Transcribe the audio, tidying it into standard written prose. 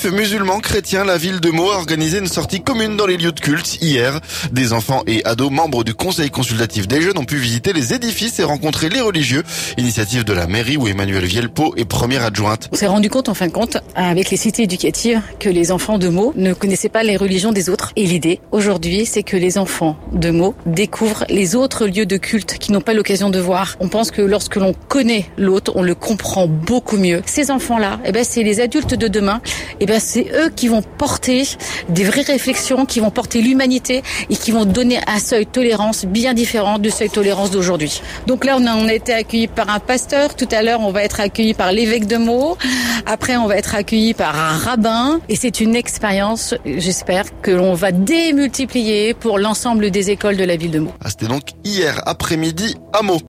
musulmans, chrétiens, la ville de Meaux a organisé une sortie commune dans les lieux de culte hier. Des enfants et ados membres du conseil consultatif des jeunes ont pu visiter les édifices et rencontrer les religieux. Initiative de la mairie où Emmanuelle Vielpeau est première adjointe. On s'est rendu compte en fin de compte, avec les cités éducatives, que les enfants de Meaux ne connaissaient pas les religions des autres. Et l'idée, aujourd'hui, c'est que les enfants de Meaux découvrent les autres lieux de culte qu'ils n'ont pas l'occasion de voir. On pense que lorsque l'on connaît l'autre, on le comprend beaucoup mieux. Ces enfants-là, c'est les adultes de demain. C'est eux qui vont porter des vraies réflexions, qui vont porter l'humanité et qui vont donner un seuil de tolérance bien différent du seuil de tolérance d'aujourd'hui. Donc là, on a été accueillis par un pasteur. Tout à l'heure, on va être accueillis par l'évêque de Meaux. Après, on va être accueillis par un rabbin. Et c'est une expérience, j'espère, que l'on va démultiplier pour l'ensemble des écoles de la ville de Meaux. C'était donc hier après-midi à Meaux.